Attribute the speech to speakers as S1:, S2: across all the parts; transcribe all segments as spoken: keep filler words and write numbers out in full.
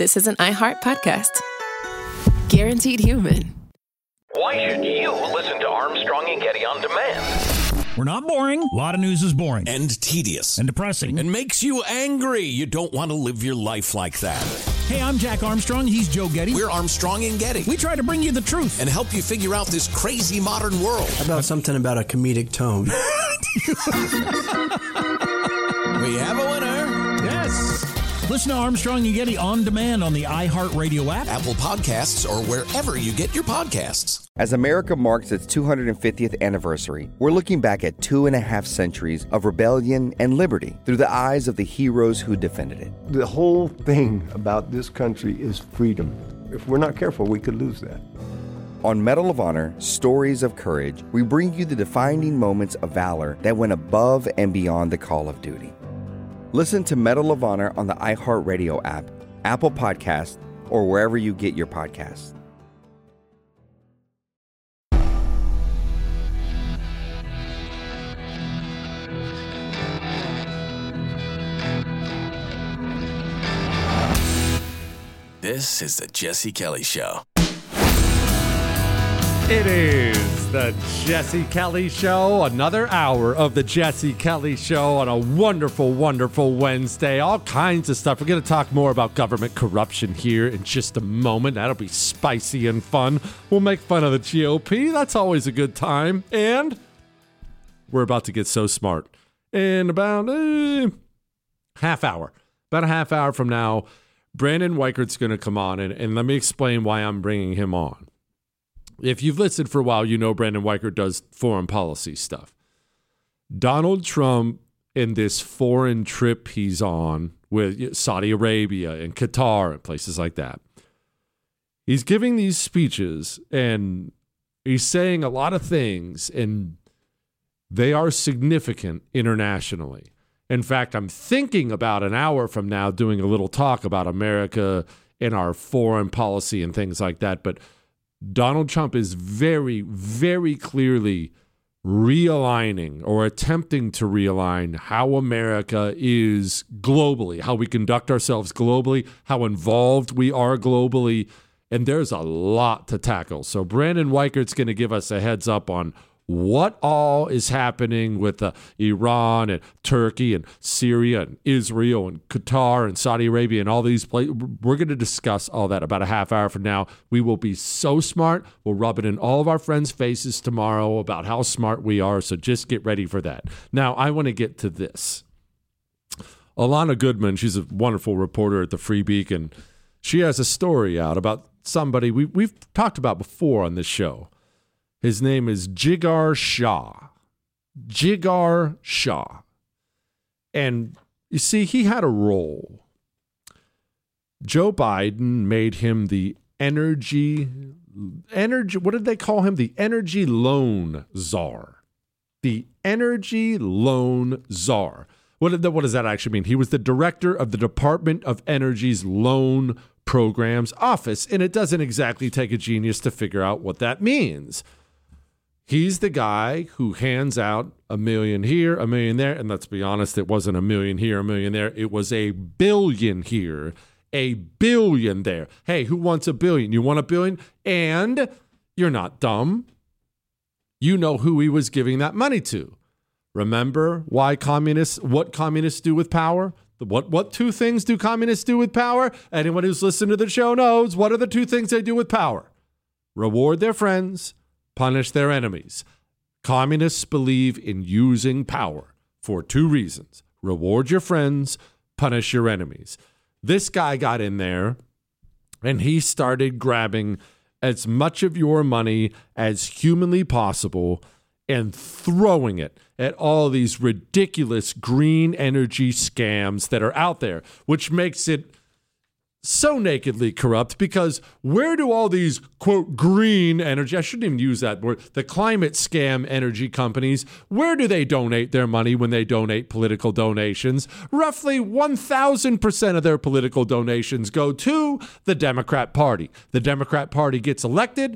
S1: this is an iHeart podcast. Guaranteed human.
S2: Why should you listen to Armstrong and Getty on demand?
S3: We're not boring. A lot of news is boring.
S4: And tedious.
S3: And depressing.
S4: And makes you angry. You don't want to live your life like that.
S3: Hey, I'm Jack Armstrong. He's Joe Getty.
S4: We're Armstrong and Getty.
S3: We try to bring you the truth.
S4: And help you figure out this crazy modern world.
S5: How about something about a comedic tone?
S4: We have a winner.
S3: Yes. Listen to Armstrong and Getty on demand on the iHeartRadio app,
S4: Apple Podcasts, or wherever you get your podcasts.
S6: As America marks its two hundred fiftieth anniversary, we're looking back at two and a half centuries of rebellion and liberty through the eyes of the heroes who defended it.
S7: The whole thing about this country is freedom. If we're not careful, we could lose that.
S6: On Medal of Honor, Stories of Courage, we bring you the defining moments of valor that went above and beyond the call of duty. Listen to Medal of Honor on the iHeartRadio app, Apple Podcasts, or wherever you get your podcasts.
S4: This is the Jesse Kelly Show.
S8: It is the Jesse Kelly Show, another hour of the Jesse Kelly Show on a wonderful, wonderful Wednesday. All kinds of stuff. We're going to talk more about government corruption here in just a moment. That'll be spicy and fun. We'll make fun of the G O P. That's always a good time. And we're about to get so smart. In about a half hour, about a half hour from now, Brandon Weichert's going to come on, and, and let me explain why I'm bringing him on. If you've listened for a while, you know Brandon Weichert does foreign policy stuff. Donald Trump, in this foreign trip he's on with Saudi Arabia and Qatar and places like that, he's giving these speeches and he's saying a lot of things, and they are significant internationally. In fact, I'm thinking about an hour from now doing a little talk about America and our foreign policy and things like that, but Donald Trump is very, very clearly realigning or attempting to realign how America is globally, how we conduct ourselves globally, how involved we are globally, and there's a lot to tackle. So Brandon Weichert's going to give us a heads up on what all is happening with uh, Iran and Turkey and Syria and Israel and Qatar and Saudi Arabia and all these places. We're going to discuss all that about a half hour from now. We will be so smart. We'll rub it in all of our friends' faces tomorrow about how smart we are. So just get ready for that. Now, I want to get to this. Alana Goodman, she's a wonderful reporter at the Free Beacon. She has a story out about somebody we, we've talked about before on this show. His name is Jigar Shah. Jigar Shah. And you see, he had a role. Joe Biden made him the energy, energy, what did they call him? The energy loan czar. The energy loan czar. What, did the, what does that actually mean? He was the director of the Department of Energy's loan programs office, and it doesn't exactly take a genius to figure out what that means. He's the guy who hands out a million here, a million there. And let's be honest, it wasn't a million here, a million there. It was a billion here, a billion there. Hey, who wants a billion? You want a billion? And you're not dumb. You know who he was giving that money to. Remember why communists, what communists do with power? What, what two things do communists do with power? Anyone who's listened to the show knows what are the two things they do with power? Reward their friends, punish their enemies. Communists believe in using power for two reasons. Reward your friends, punish your enemies. This guy got in there and he started grabbing as much of your money as humanly possible and throwing it at all these ridiculous green energy scams that are out there, which makes it so nakedly corrupt, because where do all these, quote, green energy, I shouldn't even use that word, the climate scam energy companies, where do they donate their money when they donate political donations? Roughly one thousand percent of their political donations go to the Democrat Party. The Democrat Party gets elected,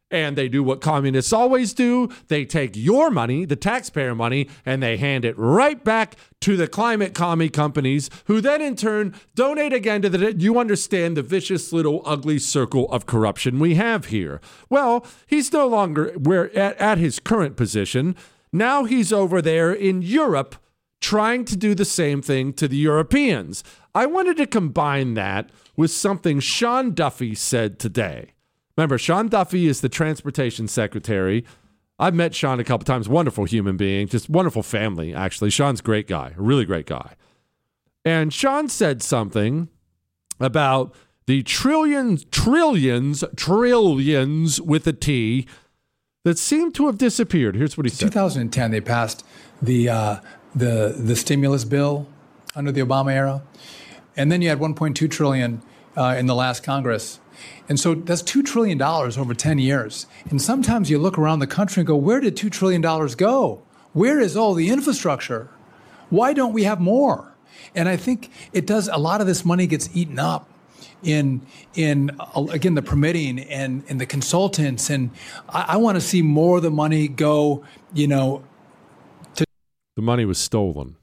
S8: And they do what communists always do. They take your money, the taxpayer money, and they hand it right back to the climate commie companies, who then in turn donate again to the... You understand the vicious little ugly circle of corruption we have here. Well, he's no longer where at, at his current position. Now he's over there in Europe trying to do the same thing to the Europeans. I wanted to combine that with something Sean Duffy said today. Remember, Sean Duffy is the transportation secretary. I've met Sean a couple times. Wonderful human being, just wonderful family, actually. Sean's a great guy, a really great guy. And Sean said something about the trillions, trillions, trillions with a T that seemed to have disappeared. Here's what he said.
S9: In two thousand ten, they passed the uh, the the stimulus bill under the Obama era, and then you had one point two trillion dollars uh, in the last Congress. And so that's two trillion dollars over ten years. And sometimes you look around the country and go, where did two trillion dollars go? Where is all the infrastructure? Why don't we have more? And I think it does, a lot of this money gets eaten up in, in again, the permitting and, and the consultants. And I, I want to see more of the money go, you know, to...
S8: The money was stolen.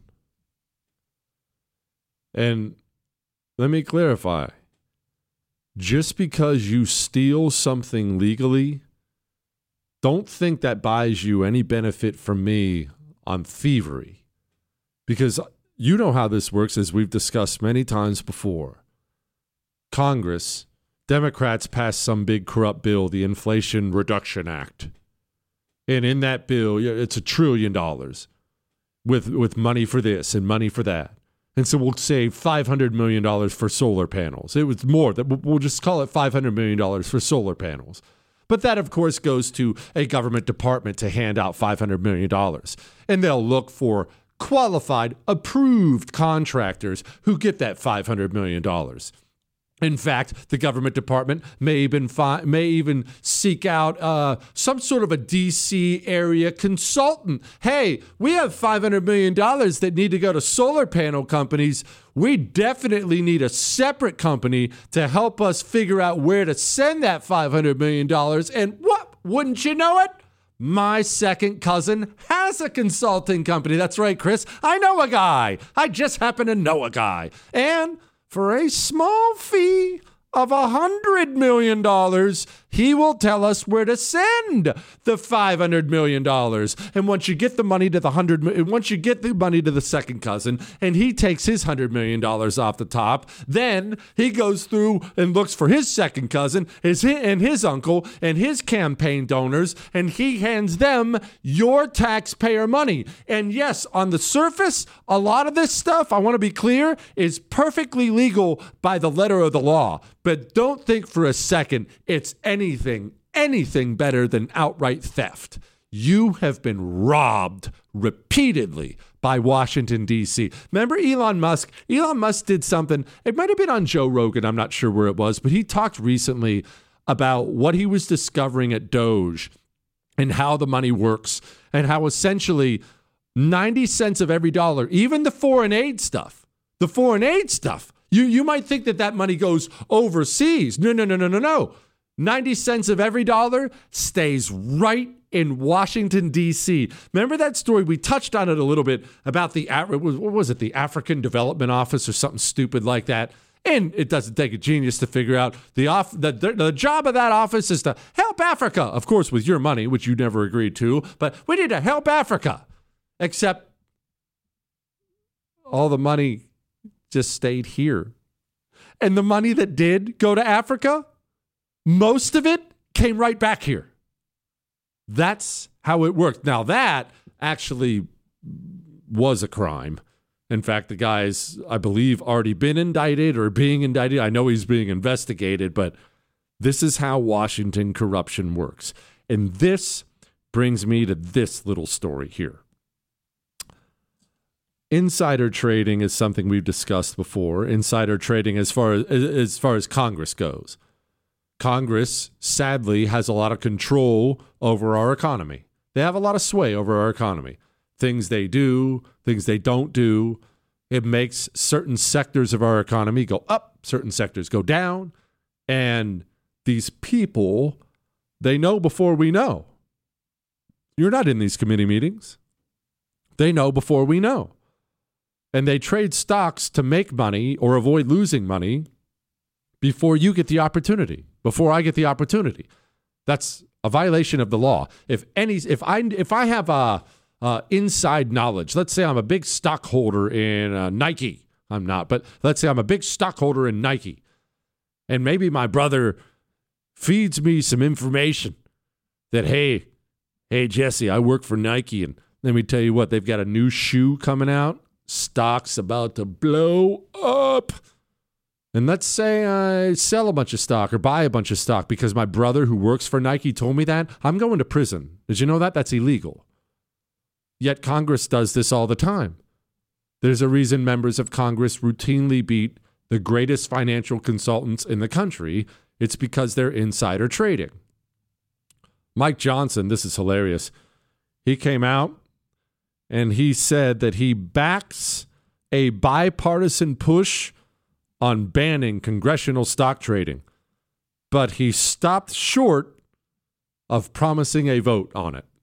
S8: And let me clarify. Just because you steal something legally, don't think that buys you any benefit from me on thievery. Because you know how this works, as we've discussed many times before. Congress, Democrats passed some big corrupt bill, the Inflation Reduction Act. And in that bill, it's a trillion dollars with, with money for this and money for that. And so we'll save five hundred million dollars for solar panels. It was more. We'll just call it five hundred million dollars for solar panels. But that, of course, goes to a government department to hand out five hundred million dollars. And they'll look for qualified, approved contractors who get that five hundred million dollars. In fact, the government department may even fi- may even seek out uh, some sort of a D C area consultant. Hey, we have five hundred million dollars that need to go to solar panel companies. We definitely need a separate company to help us figure out where to send that five hundred million dollars. And what? Wouldn't you know it? My second cousin has a consulting company. That's right, Chris. I know a guy. I just happen to know a guy. And for a small fee of one hundred million dollars, he will tell us where to send the five hundred million dollars. And once you get the money to the one hundred, once you get the money to the second cousin, and he takes his one hundred million dollars off the top, then he goes through and looks for his second cousin his, and his uncle and his campaign donors, and he hands them your taxpayer money. And yes, on the surface, a lot of this stuff, I want to be clear, is perfectly legal by the letter of the law. But don't think for a second it's anything, anything better than outright theft. You have been robbed repeatedly by Washington, D C. Remember Elon Musk? Elon Musk did something. It might have been on Joe Rogan. I'm not sure where it was, but he talked recently about what he was discovering at Doge and how the money works and how essentially ninety cents of every dollar, even the foreign aid stuff, the foreign aid stuff, You you might think that that money goes overseas. No, no, no, no, no, no. ninety cents of every dollar stays right in Washington, D C. Remember that story? We touched on it a little bit about the, what was it, the African Development Office or something stupid like that. And it doesn't take a genius to figure out the, off, the, the, the job of that office is to help Africa. Of course, with your money, which you never agreed to. But we need to help Africa. Except all the money just stayed here. And the money that did go to Africa, most of it came right back here. That's how it worked. Now that actually was a crime. In fact, the guy's, I believe, already been indicted or being indicted. I know he's being investigated, but this is how Washington corruption works. And this brings me to this little story here. Insider trading is something we've discussed before. Insider trading as far as, as far as Congress goes. Congress, sadly, has a lot of control over our economy. They have a lot of sway over our economy. Things they do, things they don't do. It makes certain sectors of our economy go up, certain sectors go down. And these people They know before we know. You're not in these committee meetings. They know before we know. And they trade stocks to make money or avoid losing money before you get the opportunity, before I get the opportunity. That's a violation of the law. If any, if I, if I have a, uh, inside knowledge, let's say I'm a big stockholder in uh, Nike. I'm not, but let's say I'm a big stockholder in Nike, and maybe my brother feeds me some information that, hey, hey, Jesse, I work for Nike, and let me tell you what, they've got a new shoe coming out. Stock's about to blow up. And let's say I sell a bunch of stock or buy a bunch of stock because my brother who works for Nike told me that. I'm going to prison. Did you know that? That's illegal. Yet Congress does this all the time. There's a reason members of Congress routinely beat the greatest financial consultants in the country. It's because they're insider trading. Mike Johnson, this is hilarious. He came out and he said that he backs a bipartisan push on banning congressional stock trading, but he stopped short of promising a vote on it.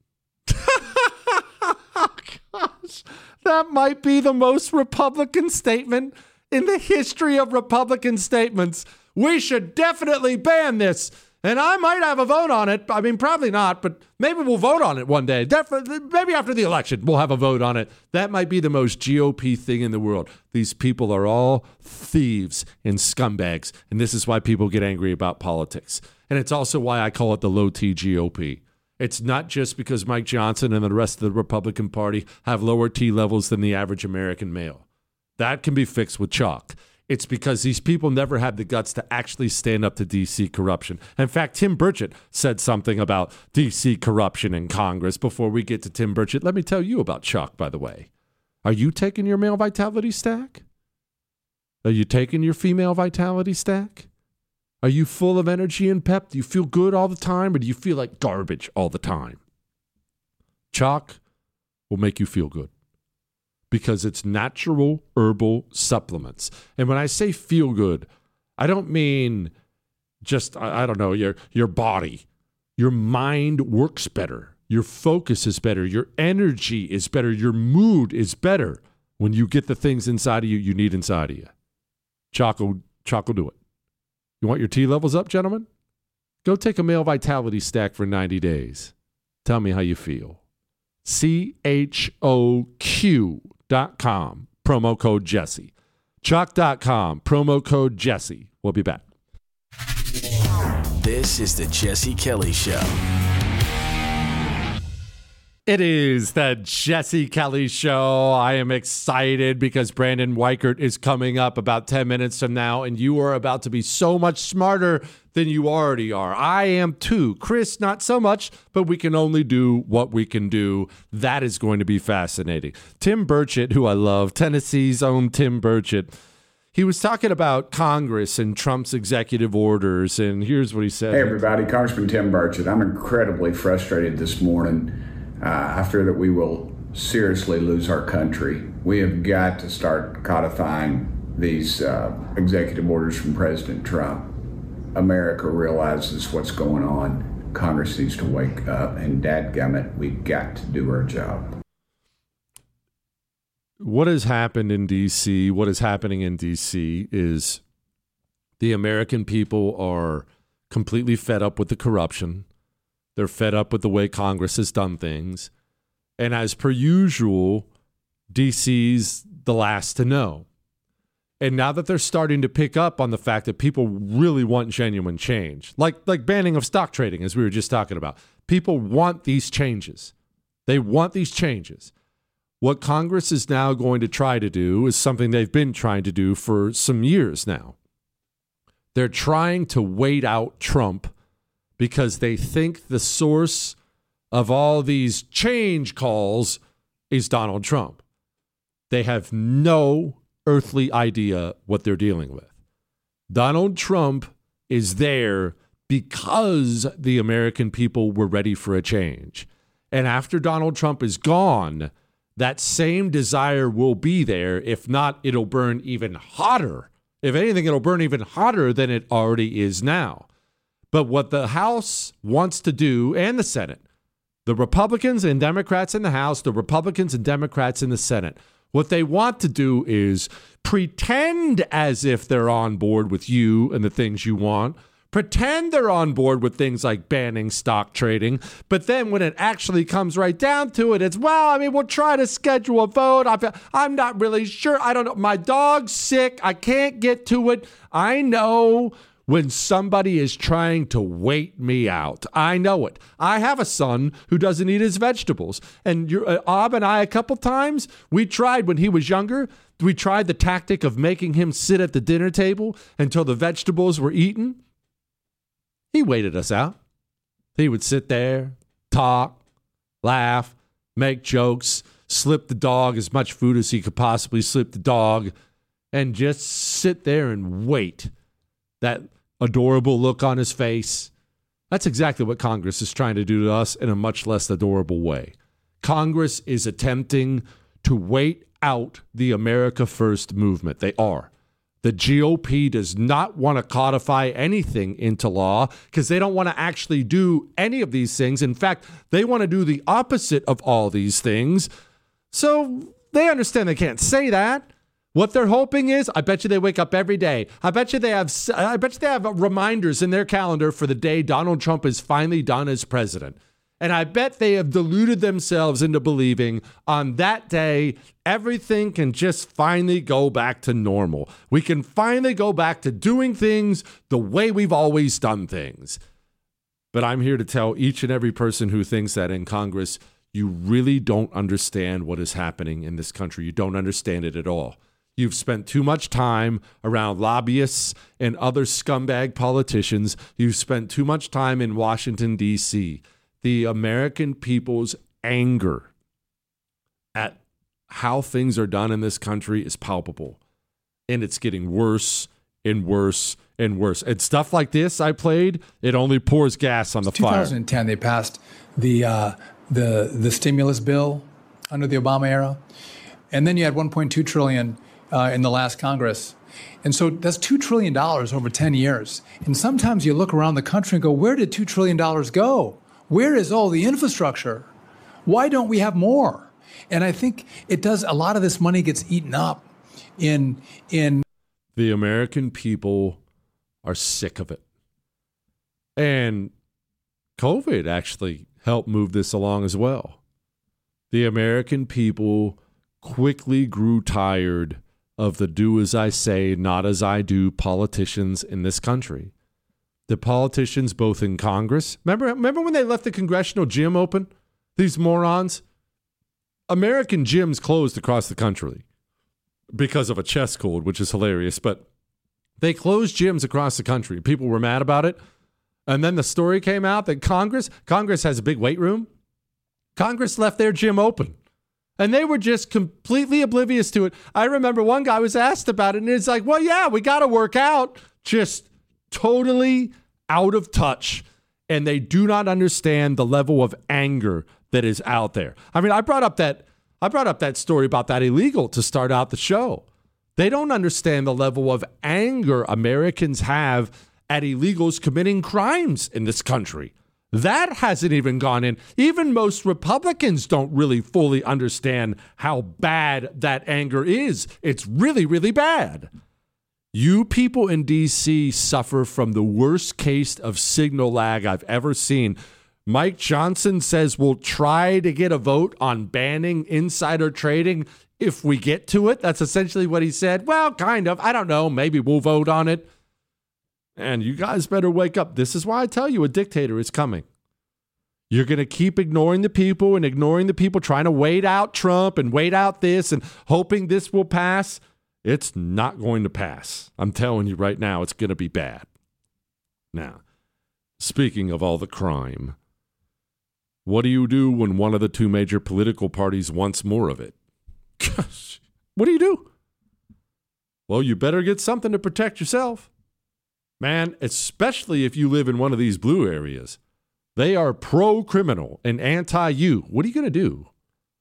S8: Gosh, that might be the most Republican statement in the history of Republican statements. We should definitely ban this. And I might have a vote on it. I mean, probably not, but maybe we'll vote on it one day. Definitely, maybe after the election, we'll have a vote on it. That might be the most G O P thing in the world. These people are all thieves and scumbags, and this is why people get angry about politics. And it's also why I call it the low-T G O P. It's not just because Mike Johnson and the rest of the Republican Party have lower T levels than the average American male. That can be fixed with chalk. It's because these people never had the guts to actually stand up to D C corruption. In fact, Tim Burchett said something about D C corruption in Congress. Before we get to Tim Burchett, let me tell you about chalk, by the way. Are you taking your male vitality stack? Are you taking your female vitality stack? Are you full of energy and pep? Do you feel good all the time, or do you feel like garbage all the time? Chalk will make you feel good, because it's natural herbal supplements. And when I say feel good, I don't mean just, I, I don't know, your your body. Your mind works better. Your focus is better. Your energy is better. Your mood is better when you get the things inside of you you need inside of you. Chalk will, chalk will do it. You want your T levels up, gentlemen? Go take a male vitality stack for ninety days. Tell me how you feel. C H O Q dot com, promo code Jesse. Chalk dot com, promo code Jesse. We'll be back.
S10: This is the Jesse Kelly Show.
S8: It is the Jesse Kelly Show. I am excited because Brandon Weichert is coming up about ten minutes from now, and you are about to be so much smarter than you already are. I am too. Chris, not so much, but we can only do what we can do. That is going to be fascinating. Tim Burchett, who I love, Tennessee's own Tim Burchett, he was talking about Congress and Trump's executive orders, and here's what he said.
S11: Hey, everybody. Congressman Tim Burchett. I'm incredibly frustrated this morning. Uh, after that, we will seriously lose our country. We have got to start codifying these uh, executive orders from President Trump. America realizes what's going on. Congress needs to wake up, and dadgummit, we've got to do our job.
S8: What has happened in D C, what is happening in D C is the American people are completely fed up with the corruption. They're fed up with the way Congress has done things. And as per usual, D C's the last to know. And now that they're starting to pick up on the fact that people really want genuine change, like, like banning of stock trading, as we were just talking about, people want these changes. They want these changes. What Congress is now going to try to do is something they've been trying to do for some years now. They're trying to wait out Trump because they think the source of all these change calls is Donald Trump. They have no earthly idea what they're dealing with. Donald Trump is there because the American people were ready for a change. And after Donald Trump is gone, that same desire will be there. If not, it'll burn even hotter. If anything, it'll burn even hotter than it already is now. But what the House wants to do, and the Senate, the Republicans and Democrats in the House, the Republicans and Democrats in the Senate, what they want to do is pretend as if they're on board with you and the things you want. Pretend they're on board with things like banning stock trading. But then when it actually comes right down to it, it's, well, I mean, we'll try to schedule a vote. I'm not really sure. I don't know. My dog's sick. I can't get to it. I know when somebody is trying to wait me out. I know it. I have a son who doesn't eat his vegetables. And you're, uh, Ab and I, a couple times, we tried when he was younger, we tried the tactic of making him sit at the dinner table until the vegetables were eaten. He waited us out. He would sit there, talk, laugh, make jokes, slip the dog as much food as he could possibly slip the dog, and just sit there and wait. That adorable look on his face. That's exactly what Congress is trying to do to us in a much less adorable way. Congress is attempting to wait out the America First movement. They are. The G O P does not want to codify anything into law because they don't want to actually do any of these things. In fact, they want to do the opposite of all these things. So they understand they can't say that. What they're hoping is, I bet you they wake up every day. I bet you they have I bet you they have reminders in their calendar for the day Donald Trump is finally done as president. And I bet they have deluded themselves into believing on that day, everything can just finally go back to normal. We can finally go back to doing things the way we've always done things. But I'm here to tell each and every person who thinks that in Congress, you really don't understand what is happening in this country. You don't understand it at all. You've spent too much time around lobbyists and other scumbag politicians. You've spent too much time in Washington, D C The American people's anger at how things are done in this country is palpable. And it's getting worse and worse and worse. And stuff like this I played, it only pours gas on the fire.
S9: twenty ten, they passed the, uh, the, the stimulus bill under the Obama era. And then you had one point two trillion dollars uh, in the last Congress. And so that's two trillion dollars over ten years. And sometimes you look around the country and go, where did two trillion dollars go? Where is all the infrastructure? Why don't we have more? And I think it does. A lot of this money gets eaten up in in.
S8: The American people are sick of it. And COVID actually helped move this along as well. The American people quickly grew tired of the do as I say, not as I do politicians in this country. The politicians, both in Congress, remember, remember when they left the congressional gym open? These morons? American gyms closed across the country because of a chess cold, which is hilarious. But they closed gyms across the country. People were mad about it. And then the story came out that Congress, Congress has a big weight room. Congress left their gym open. And they were just completely oblivious to it. I remember one guy was asked about it, and it's like, well, yeah, we got to work out. Just totally out of touch. And they do not understand the level of anger that is out there. I mean, I brought up that I brought up that story about that illegal to start out the show. They don't understand the level of anger Americans have at illegals committing crimes in this country. That hasn't even gone in. Even most Republicans don't really fully understand how bad that anger is. It's really, really bad. You people in D C suffer from the worst case of signal lag I've ever seen. Mike Johnson says we'll try to get a vote on banning insider trading if we get to it. That's essentially what he said. Well, kind of. I don't know. Maybe we'll vote on it. And you guys better wake up. This is why I tell you a dictator is coming. You're going to keep ignoring the people and ignoring the people trying to wait out Trump and wait out this and hoping this will pass. It's not going to pass. I'm telling you right now, it's going to be bad. Now, speaking of all the crime, what do you do when one of the two major political parties wants more of it? Gosh, what do you do? Well, you better get something to protect yourself. Man, especially if you live in one of these blue areas. They are pro-criminal and anti-you. What are you going to do?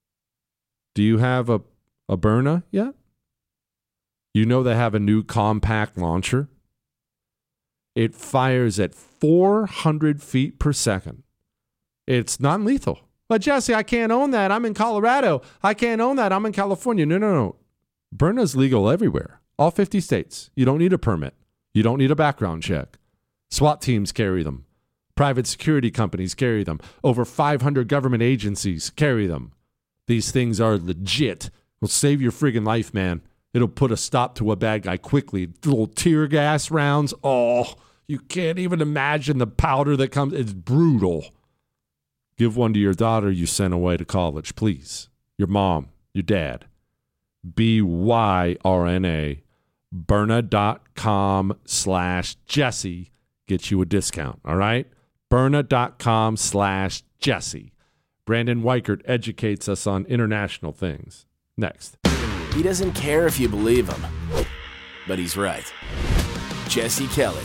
S8: Do you have a, a Byrna yet? You know they have a new compact launcher. It fires at four hundred feet per second. It's non-lethal. But Jesse, I can't own that. I'm in Colorado. I can't own that. I'm in California. No, no, no. Byrna's legal everywhere. All fifty states. You don't need a permit. You don't need a background check. SWAT teams carry them. Private security companies carry them. Over five hundred government agencies carry them. These things are legit. Will save your friggin' life, man. It'll put a stop to a bad guy quickly. Little tear gas rounds. Oh, you can't even imagine the powder that comes. It's brutal. Give one to your daughter you sent away to college, please. Your mom, your dad. B Y R N A. Byrna.com slash Jesse gets you a discount, all right? Byrna.com slash Jesse. Brandon Weichert educates us on international things. Next.
S10: He doesn't care if you believe him, but he's right. Jesse Kelly.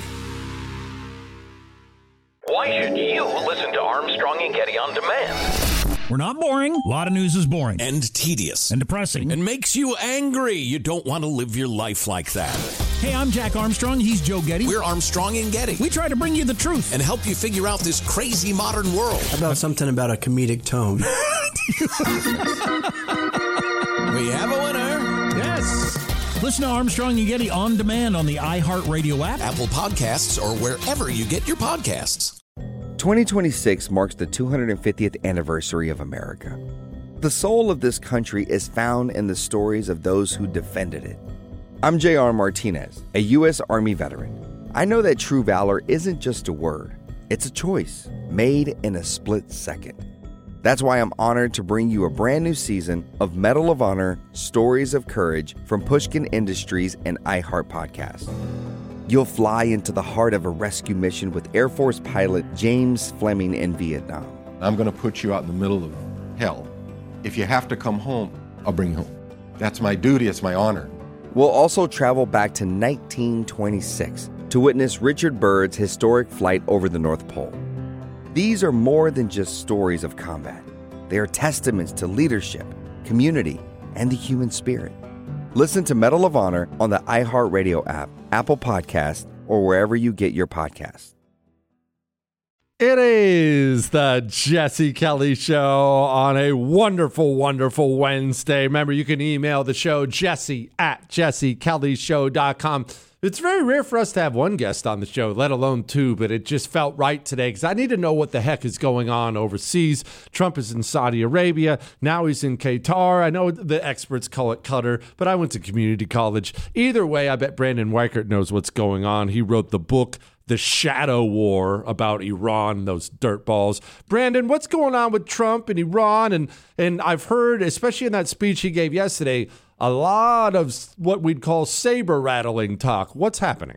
S2: Why should you listen to Armstrong and Getty on demand?
S3: We're not boring. A lot of news is boring.
S4: And tedious.
S3: And depressing.
S4: And makes you angry. You don't want to live your life like that.
S3: Hey, I'm Jack Armstrong. He's Joe Getty.
S4: We're Armstrong and Getty.
S3: We try to bring you the truth.
S4: And help you figure out this crazy modern world.
S5: How about something about a comedic tone?
S4: We have a winner.
S3: Yes. Listen to Armstrong and Getty on demand on the iHeartRadio app,
S4: Apple Podcasts, or wherever you get your podcasts.
S6: twenty twenty-six marks the two hundred fiftieth anniversary of America. The soul of this country is found in the stories of those who defended it. I'm J R Martinez, a U S Army veteran. I know that true valor isn't just a word. It's a choice made in a split second. That's why I'm honored to bring you a brand new season of Medal of Honor Stories of Courage from Pushkin Industries and iHeart Podcast. You'll fly into the heart of a rescue mission with Air Force pilot James Fleming in Vietnam.
S12: I'm going to put you out in the middle of hell. If you have to come home, I'll bring you home. That's my duty. It's my honor.
S6: We'll also travel back to nineteen twenty-six to witness Richard Byrd's historic flight over the North Pole. These are more than just stories of combat. They are testaments to leadership, community, and the human spirit. Listen to Medal of Honor on the iHeartRadio app, Apple Podcasts, or wherever you get your podcasts.
S8: It is the Jesse Kelly Show on a wonderful, wonderful Wednesday. Remember, you can email the show, jesse at jesse kelly show dot com. It's very rare for us to have one guest on the show, let alone two, but it just felt right today because I need to know what the heck is going on overseas. Trump is in Saudi Arabia. Now he's in Qatar. I know the experts call it Qatar, but I went to community college. Either way, I bet Brandon Weichert knows what's going on. He wrote the book, The Shadow War, about Iran, those dirtballs. Brandon, what's going on with Trump and Iran? And, and I've heard, especially in that speech he gave yesterday, a lot of what we'd call saber-rattling talk. What's happening?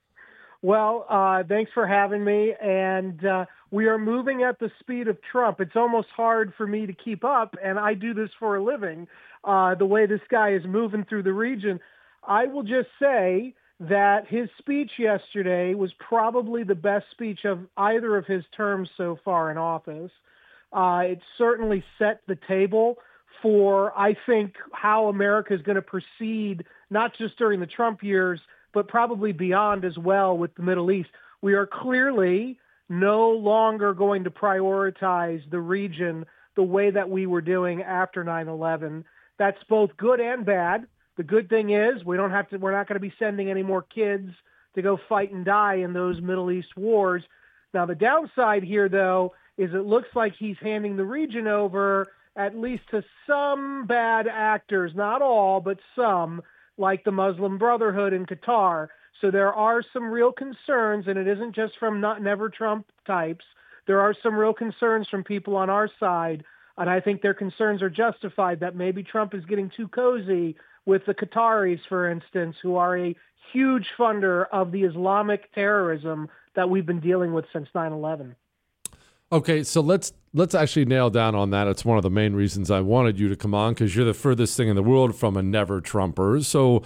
S13: Well, uh, thanks for having me. And uh, we are moving at the speed of Trump. It's almost hard for me to keep up, and I do this for a living, uh, the way this guy is moving through the region. I will just say that his speech yesterday was probably the best speech of either of his terms so far in office. Uh, it certainly set the table for, I think, how America is going to proceed, not just during the Trump years, but probably beyond as well with the Middle East. We are clearly no longer going to prioritize the region the way that we were doing after nine eleven. That's both good and bad. The good thing is we don't have to, we're not going to be sending any more kids to go fight and die in those Middle East wars. Now, the downside here, though, is it looks like he's handing the region over at least to some bad actors, not all, but some, like the Muslim Brotherhood in Qatar. So there are some real concerns, and it isn't just from not never Trump types. There are some real concerns from people on our side, and I think their concerns are justified that maybe Trump is getting too cozy with the Qataris, for instance, who are a huge funder of the Islamic terrorism that we've been dealing with since nine eleven.
S8: Okay, so let's let's actually nail down on that. It's one of the main reasons I wanted you to come on, because you're the furthest thing in the world from a never Trumper. So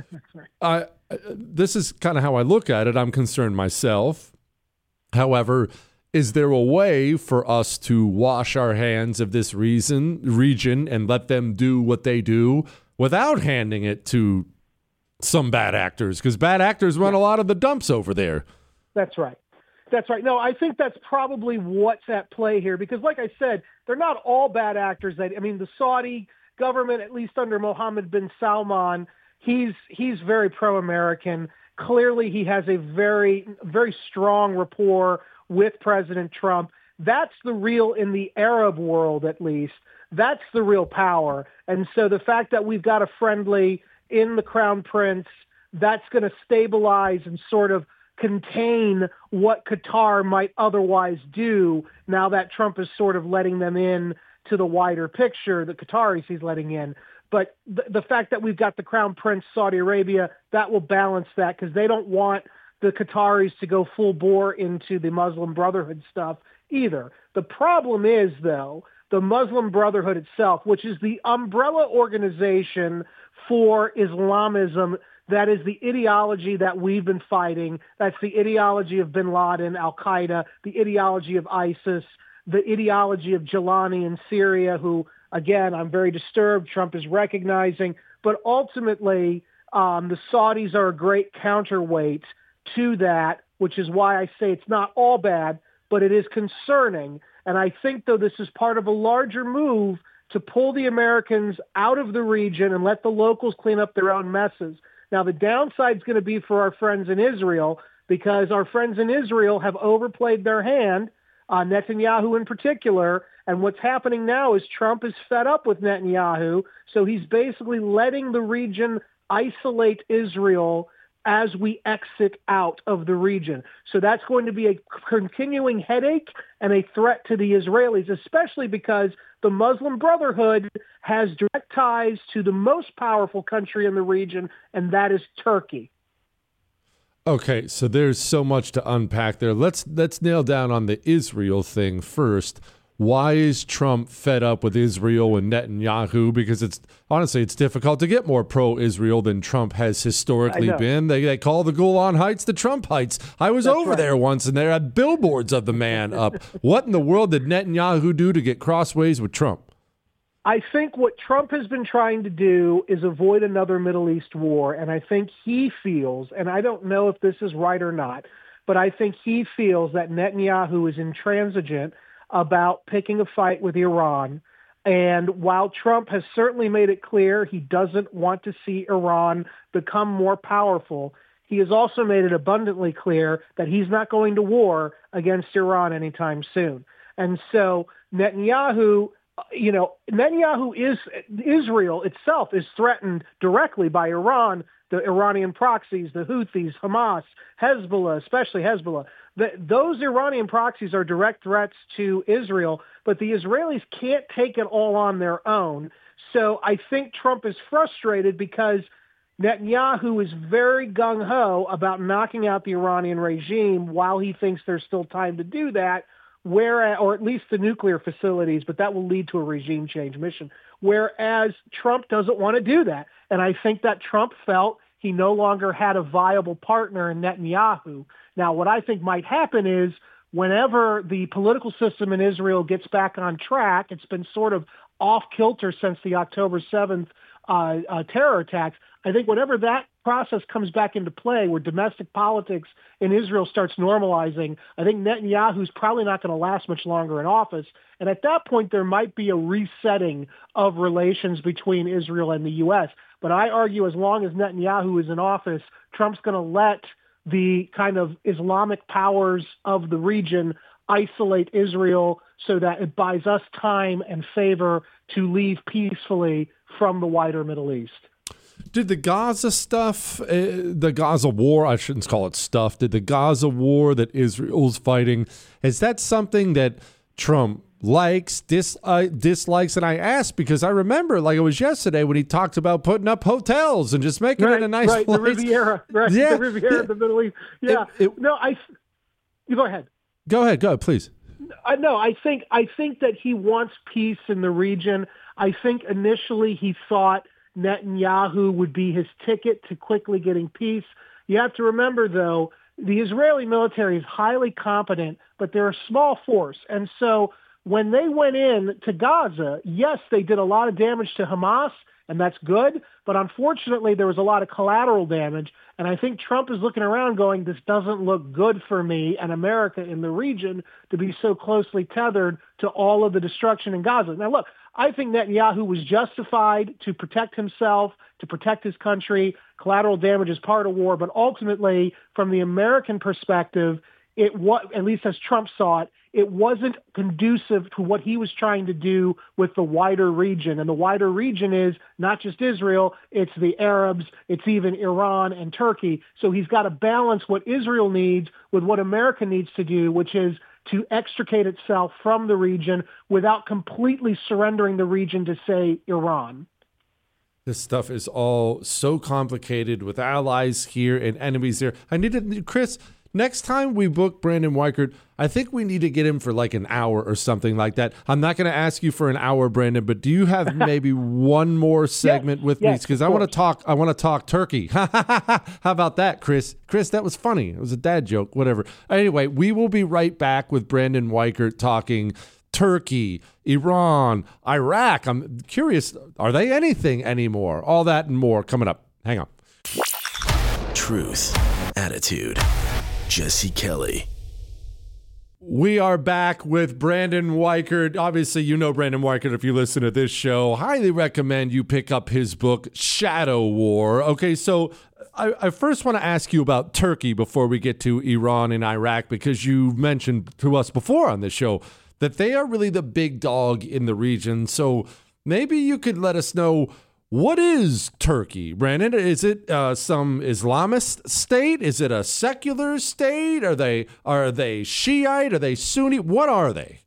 S8: I, this is kind of how I look at it. I'm concerned myself. However, is there a way for us to wash our hands of this reason, region and let them do what they do without handing it to some bad actors? Because bad actors run a lot of the dumps over there.
S13: That's right. That's right. No, I think that's probably what's at play here because, like I said, they're not all bad actors. That I mean, the Saudi government, at least under Mohammed bin Salman, he's he's very pro-American. Clearly, he has a very, very strong rapport with President Trump. That's the real, in the Arab world at least, that's the real power. And so the fact that we've got a friendly in the Crown Prince, that's going to stabilize and sort of contain what Qatar might otherwise do now that Trump is sort of letting them in to the wider picture, the Qataris he's letting in. But the, the fact that we've got the Crown Prince, Saudi Arabia, that will balance that because they don't want the Qataris to go full bore into the Muslim Brotherhood stuff either. The problem is, though, the Muslim Brotherhood itself, which is the umbrella organization for Islamism. That is the ideology that we've been fighting. That's the ideology of bin Laden, Al-Qaeda, the ideology of ISIS, the ideology of Jelani in Syria, who, again, I'm very disturbed Trump is recognizing. But ultimately, um, the Saudis are a great counterweight to that, which is why I say it's not all bad, but it is concerning. And I think, though, this is part of a larger move to pull the Americans out of the region and let the locals clean up their own messes. Now, the downside is going to be for our friends in Israel because our friends in Israel have overplayed their hand, uh, Netanyahu in particular. And what's happening now is Trump is fed up with Netanyahu. So he's basically letting the region isolate Israel as we exit out of the region. So that's going to be a continuing headache and a threat to the Israelis, especially because the Muslim Brotherhood has direct ties to the most powerful country in the region, and that is Turkey.
S8: Okay, so there's so much to unpack there. Let's let's nail down on the Israel thing first. Why is Trump fed up with Israel and Netanyahu? Because it's honestly, it's difficult to get more pro-Israel than Trump has historically been. They, they call the Golan Heights the Trump Heights. I was That's over right. there once, and they had billboards of the man up. What in the world did Netanyahu do to get crossways with Trump?
S13: I think what Trump has been trying to do is avoid another Middle East war, and I think he feels, and I don't know if this is right or not, but I think he feels that Netanyahu is intransigent about picking a fight with Iran. And while Trump has certainly made it clear he doesn't want to see Iran become more powerful, he has also made it abundantly clear that he's not going to war against Iran anytime soon. And so Netanyahu, you know, Netanyahu is, Israel itself is threatened directly by Iran, the Iranian proxies, the Houthis, Hamas, Hezbollah, especially Hezbollah. The, those Iranian proxies are direct threats to Israel, but the Israelis can't take it all on their own. So I think Trump is frustrated because Netanyahu is very gung-ho about knocking out the Iranian regime while he thinks there's still time to do that, where, or at least the nuclear facilities, but that will lead to a regime change mission, whereas Trump doesn't want to do that. And I think that Trump felt he no longer had a viable partner in Netanyahu. Now, what I think might happen is whenever the political system in Israel gets back on track, it's been sort of off-kilter since the October seventh uh, uh, terror attacks. I think whenever that process comes back into play, where domestic politics in Israel starts normalizing, I think Netanyahu's probably not going to last much longer in office. And at that point, there might be a resetting of relations between Israel and the U S. But I argue as long as Netanyahu is in office, Trump's going to let the kind of Islamic powers of the region isolate Israel so that it buys us time and favor to leave peacefully from the wider Middle East.
S8: Did the Gaza stuff, uh, the Gaza war, I shouldn't call it stuff, did the Gaza war that Israel's fighting, is that something that Trump likes, dis, uh, dislikes? And I ask because I remember, like it was yesterday, when he talked about putting up hotels and just making
S13: right,
S8: it a nice
S13: right,
S8: place.
S13: The Riviera, right,
S8: yeah.
S13: the Riviera of the Middle East. Yeah,
S8: it, it,
S13: no, I, you go ahead.
S8: Go ahead, go ahead, please.
S13: I no, I think I think that he wants peace in the region. I think initially he thought Netanyahu would be his ticket to quickly getting peace. You have to remember, though, the Israeli military is highly competent, but they're a small force. And so when they went in to Gaza, yes, they did a lot of damage to Hamas, and that's good. But unfortunately, there was a lot of collateral damage, and I think Trump is looking around going, this doesn't look good for me and America in the region to be so closely tethered to all of the destruction in Gaza. Now, look, I think Netanyahu was justified to protect himself, to protect his country. Collateral damage is part of war, but ultimately, from the American perspective, it was, at least as Trump saw it, it wasn't conducive to what he was trying to do with the wider region. And the wider region is not just Israel, it's the Arabs, it's even Iran and Turkey. So he's got to balance what Israel needs with what America needs to do, which is to extricate itself from the region without completely surrendering the region to, say, Iran.
S8: This stuff is all so complicated with allies here and enemies there. I need to, Chris, next time we book Brandon Weichert, I think we need to get him for like an hour or something like that. I'm not going to ask you for an hour, Brandon, but do you have maybe one more segment yes, with yes, me? Because I want to talk. I want to talk turkey. How about that, Chris? Chris, that was funny. It was a dad joke. Whatever. Anyway, we will be right back with Brandon Weichert talking Turkey, Iran, Iraq. I'm curious. Are they anything anymore? All that and more coming up. Hang on.
S10: Truth, attitude. Jesse Kelly.
S8: We are back with Brandon Weichert. Obviously, you know Brandon Weichert if you listen to this show. Highly recommend you pick up his book, Shadow War. Okay, so I, I first want to ask you about Turkey before we get to Iran and Iraq, because you mentioned to us before on this show that they are really the big dog in the region. So maybe you could let us know, what is Turkey, Brandon? Is it uh, some Islamist state? Is it a secular state? Are they are they Shiite? Are they Sunni? What are they?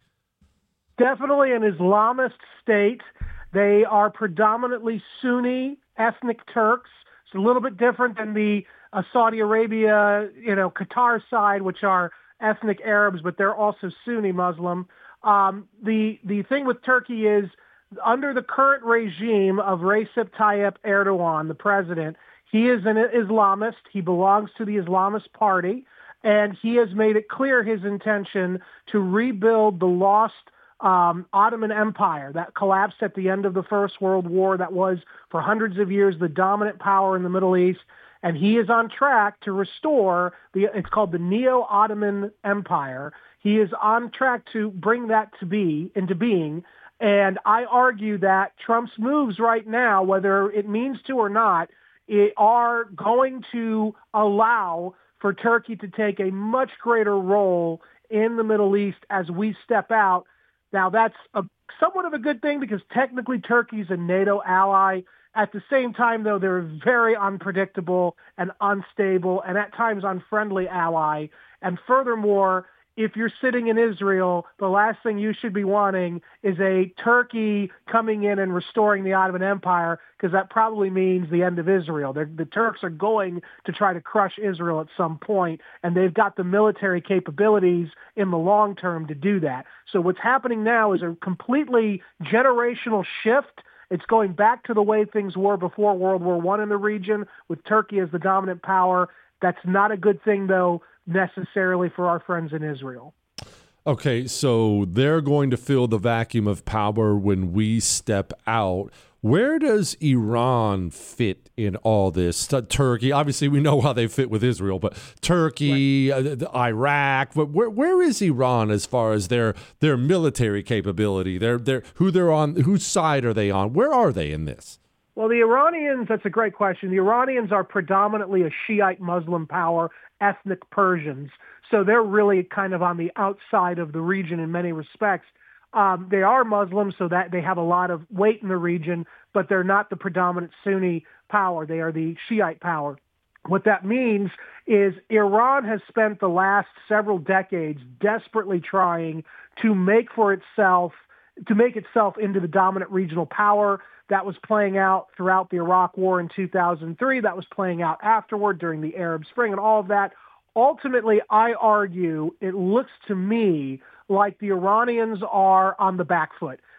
S13: Definitely an Islamist state. They are predominantly Sunni ethnic Turks. It's a little bit different than the uh, Saudi Arabia, you know, Qatar side, which are ethnic Arabs, but they're also Sunni Muslim. Um, the the thing with Turkey is, under the current regime of Recep Tayyip Erdogan, the president, he is an Islamist. He belongs to the Islamist party, and he has made it clear his intention to rebuild the lost um, Ottoman Empire that collapsed at the end of the First World War, that was for hundreds of years the dominant power in the Middle East. And he is on track to restore the, it's called the Neo-Ottoman Empire. He is on track to bring that to be, into being. And I argue that Trump's moves right now, whether it means to or not, it are going to allow for Turkey to take a much greater role in the Middle East as we step out. Now, that's a, somewhat of a good thing because technically Turkey's a NATO ally. At the same time, though, they're a very unpredictable and unstable and at times unfriendly ally. And furthermore, if you're sitting in Israel, the last thing you should be wanting is a Turkey coming in and restoring the Ottoman Empire, because that probably means the end of Israel. They're, the Turks are going to try to crush Israel at some point, and they've got the military capabilities in the long term to do that. So what's happening now is a completely generational shift. It's going back to the way things were before World War One in the region, with Turkey as the dominant power. That's not a good thing, though, necessarily for our friends in Israel.
S8: Okay, so they're going to fill the vacuum of power when we step out. Where does Iran fit in all this? T- Turkey, obviously we know how they fit with Israel, but Turkey, right. uh, Iraq, but where where is Iran as far as their their military capability? Their their who they're on, whose side are they on? Where are they in this?
S13: Well, the Iranians, that's a great question. The Iranians are predominantly a Shiite Muslim power, ethnic Persians. So they're really kind of on the outside of the region in many respects. Um, they are Muslims, so that they have a lot of weight in the region, but they're not the predominant Sunni power. They are the Shiite power. What that means is Iran has spent the last several decades desperately trying to make for itself, to make itself into the dominant regional power. That was playing out throughout the Iraq War in two thousand three. That was playing out afterward during the Arab Spring and all of that. Ultimately, I argue, it looks to me like the Iranians are on the back foot.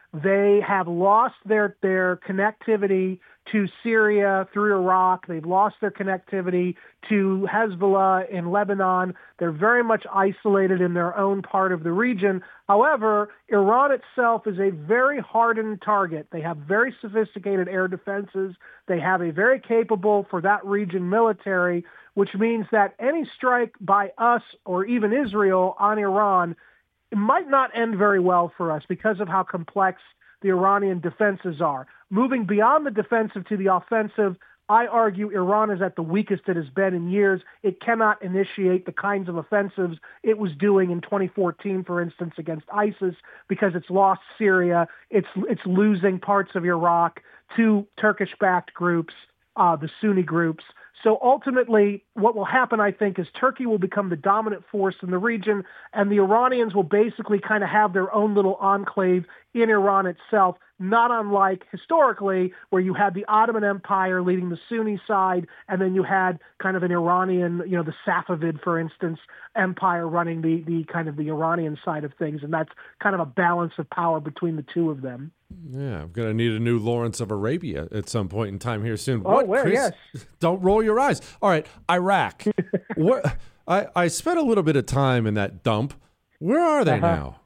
S13: They have lost their, their connectivity to Syria through Iraq. They've lost their connectivity to Hezbollah in Lebanon. They're very much isolated in their own part of the region. However, Iran itself is a very hardened target. They have very sophisticated air defenses. They have a very capable, for that region, military, which means that any strike by us or even Israel on Iran, it might not end very well for us because of how complex the Iranian defenses are. Moving beyond the defensive to the offensive, I argue Iran is at the weakest it has been in years. It cannot initiate the kinds of offensives it was doing in twenty fourteen, for instance, against ISIS, because it's lost Syria. It's, it's losing parts of Iraq to Turkish-backed groups, uh, the Sunni groups. So ultimately, what will happen, I think, is Turkey will become the dominant force in the region, and the Iranians will basically kind of have their own little enclave in Iran itself, not unlike historically where you had the Ottoman Empire leading the Sunni side, and then you had kind of an Iranian, you know, the Safavid, for instance, empire running the, the kind of the Iranian side of things, and that's kind of a balance of power between the two of them.
S8: Yeah, I'm going to need a new Lawrence of Arabia at some point in time here soon.
S13: Oh,
S8: what,
S13: well,
S8: Chris?
S13: yes.
S8: Don't roll your eyes. All right, Iraq. what, I, I spent a little bit of time in that dump. Where are they
S13: uh-huh.
S8: now?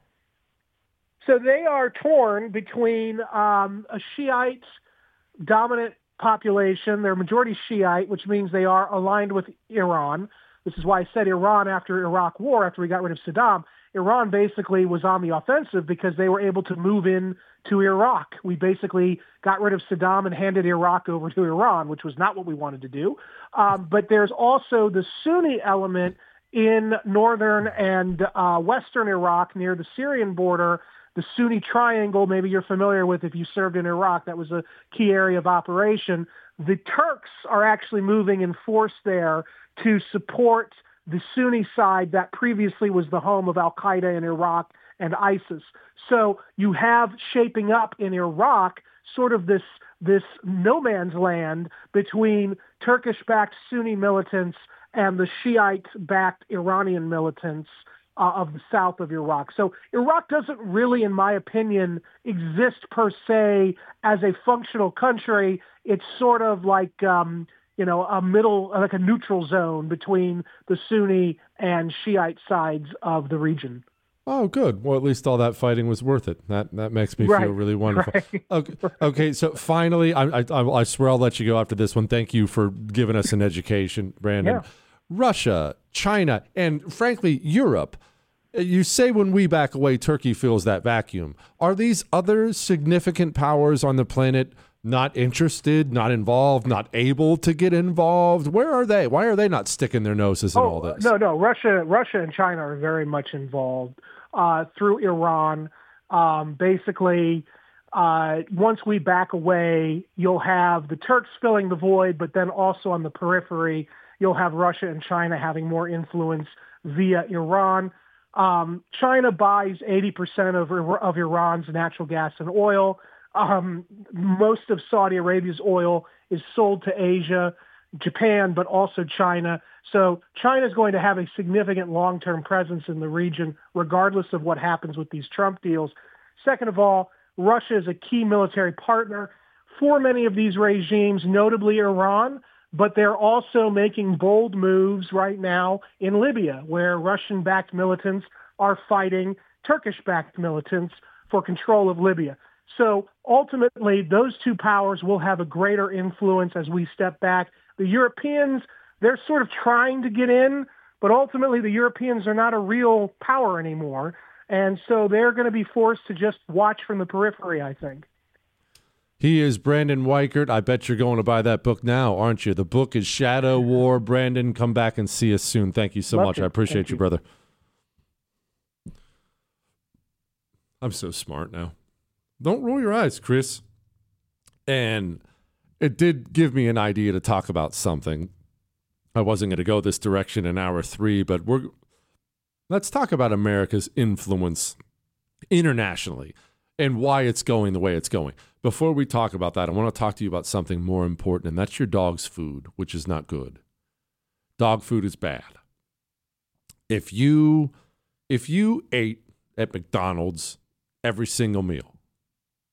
S13: So they are torn between um, a Shiite dominant population. They're majority Shiite, which means they are aligned with Iran. This is why I said Iran after Iraq War, after we got rid of Saddam. Iran basically was on the offensive because they were able to move in to Iraq. We basically got rid of Saddam and handed Iraq over to Iran, which was not what we wanted to do. Um, but there's also the Sunni element in northern and uh, western Iraq near the Syrian border, the Sunni Triangle, maybe you're familiar with if you served in Iraq. That was a key area of operation. The Turks are actually moving in force there to support the Sunni side that previously was the home of al-Qaeda in Iraq and ISIS. So you have shaping up in Iraq sort of this, this no man's land between Turkish-backed Sunni militants and the Shiite-backed Iranian militants uh, of the south of Iraq. So Iraq doesn't really, in my opinion, exist per se as a functional country. It's sort of like, um, you know, a middle, like a neutral zone between the Sunni and Shiite sides of the region.
S8: Oh, good. Well, at least all that fighting was worth it. That that makes me
S13: right.
S8: feel really wonderful.
S13: Right.
S8: Okay, okay. So finally, I, I I swear I'll let you go after this one. Thank you for giving us an education, Brandon.
S13: Yeah.
S8: Russia, China, and frankly, Europe. You say when we back away, Turkey fills that vacuum. Are these other significant powers on the planet not interested, not involved, not able to get involved? Where are they? Why are they not sticking their noses in
S13: oh,
S8: all this?
S13: No, no. Russia, Russia and China are very much involved uh, through Iran. Um, basically, uh, once we back away, you'll have the Turks filling the void, but then also on the periphery, you'll have Russia and China having more influence via Iran. Um, China buys eighty percent of, of Iran's natural gas and oil. Um, most of Saudi Arabia's oil is sold to Asia, Japan, but also China. So China is going to have a significant long-term presence in the region, regardless of what happens with these Trump deals. Second of all, Russia is a key military partner for many of these regimes, notably Iran, but they're also making bold moves right now in Libya, where Russian-backed militants are fighting Turkish-backed militants for control of Libya. So ultimately, those two powers will have a greater influence as we step back. The Europeans, they're sort of trying to get in, but ultimately the Europeans are not a real power anymore. And so they're going to be forced to just watch from the periphery, I think.
S8: He is Brandon Weichert. I bet you're going to buy that book now, aren't you? The book is Shadow War. Brandon, come back and see us soon. Thank you so
S13: Love
S8: much.
S13: it.
S8: I appreciate
S13: Thank
S8: you,
S13: you,
S8: brother. I'm so smart now. Don't roll your eyes, Chris. And it did give me an idea to talk about something. I wasn't going to go this direction in hour three, but we're let's talk about America's influence internationally and why it's going the way it's going. Before we talk about that, I want to talk to you about something more important, and that's your dog's food, which is not good. Dog food is bad. If you if you ate at McDonald's every single meal,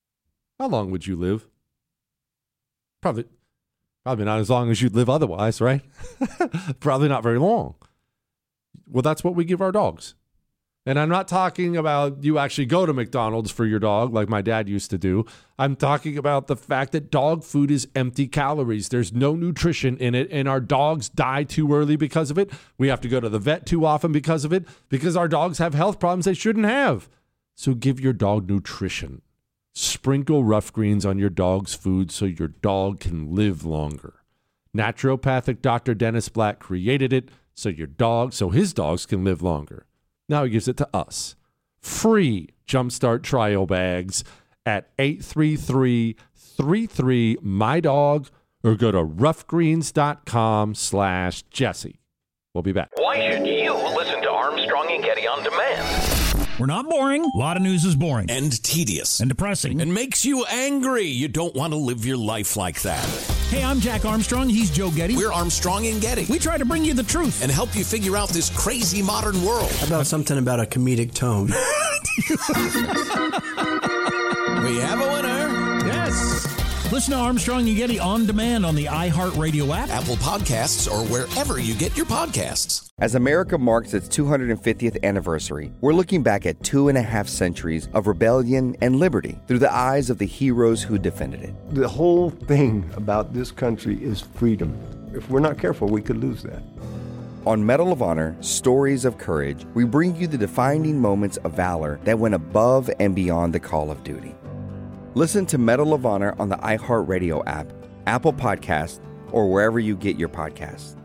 S8: How long would you live? Probably, probably not as long as you'd live otherwise, right? Probably not very long. Well, that's what we give our dogs. And I'm not talking about you actually go to McDonald's for your dog like my dad used to do. I'm talking about the fact that dog food is empty calories. There's no nutrition in it, and our dogs die too early because of it. We have to go to the vet too often because of it, because our dogs have health problems they shouldn't have. So give your dog nutrition. Sprinkle Rough Greens on your dog's food so your dog can live longer. Naturopathic Doctor Dennis Black created it so your dog, so his dogs can live longer. Now he gives it to us. Free Jumpstart trial bags at eight three three, three three, M Y D O G or go to roughgreens.com slash Jesse. We'll be back.
S2: Why should you listen to Armstrong and Getty on demand?
S3: We're not boring. A lot of news is boring.
S4: And tedious.
S3: And depressing.
S4: And makes you angry. You don't want to live your life like that.
S3: Hey, I'm Jack Armstrong. He's Joe Getty.
S4: We're Armstrong and Getty.
S3: We try to bring you the truth.
S4: And help you figure out this crazy modern world.
S5: How about something about a comedic tone?
S4: We have a winner.
S3: Yes. Listen to Armstrong and Getty on demand on the iHeartRadio app,
S4: Apple Podcasts, or wherever you get your podcasts.
S6: As America marks its two hundred fiftieth anniversary, we're looking back at two and a half centuries of rebellion and liberty through the eyes of the heroes who defended it.
S7: The whole thing about this country is freedom. If we're not careful, we could lose that.
S6: On Medal of Honor, Stories of Courage, we bring you the defining moments of valor that went above and beyond the call of duty. Listen to Medal of Honor on the iHeartRadio app, Apple Podcasts, or wherever you get your podcasts.